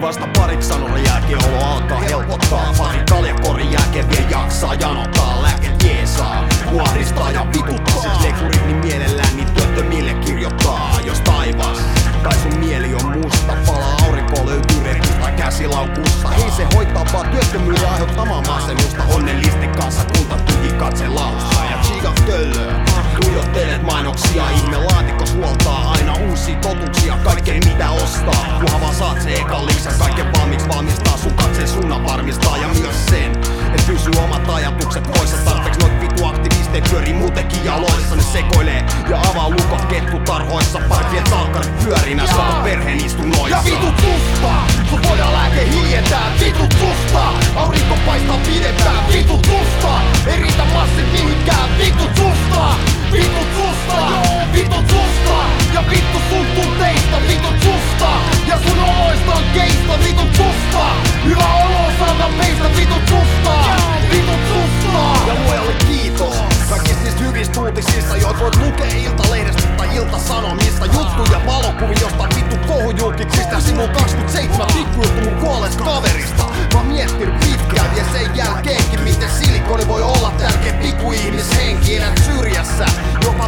vasta pariksi sanoilla jälkeenolo alkaa helpottaa. Pari kaljakorin jälkeen vielä jaksaa janottaa. Lääket jeesaa, muodistaa ja vituttaa. Lekurit niin mielellään niin työttömille kirjoittaa. Jos taivas tai sun mieli on musta, palaa aurinko löytyy rekista käsilaukussa. Hei se hoitaa vaan työttömyyden aiheuttamaa masennusta. Onnellisten kanssa kunta tyhji katse laussa. Ja chiikat töllöä, tuijottelet mainoksia. Ihme laatikos huoltaa aina uusia totuuksia. Kaikkeen mitä ostaa, kunhan vaan saat se ekan lisä. Kaiken valmiiksi valmistaa sun katseen suunnan varmistaa. Ja myös sen, et pysyy omat ajatukset poissa. Tarpeeksi noit vitu aktivisteet pyörii muutenkin jaloissa. Ne sekoilee ja avaa lukot kettutarhoissa. Parkien talkkarit pyörinä, sota perheen istunnoissa. Ja vitut susta, sun voidaan lääke hiljentää. Vitut susta, aurinko paistaa pidempään. Vitut susta, ei riitä massit mihinkään. Vitut susta, vitut susta, vitut susta. Ja vittu sun tunteista, vitut susta. Ja sun oloista on keistä, vitut susta. Hyvä olo saada meistä, vitut susta. Vitut susta. Ja luojalle kiitos kaikista niistä hyvistä uutisista, joita voit lukea Iltalehdestä tai Ilta-Sanomista. Juttuja valokuvia jostain vittu kohujulkiksista. Sinun 27 pikkujuttu mun kuolleesta kaverista. Mä oon miettinyt pitkään ja sen jälkeenkin, miten silikoni voi olla tärkeä pikkuihmishenki. Elät syrjässä, jopa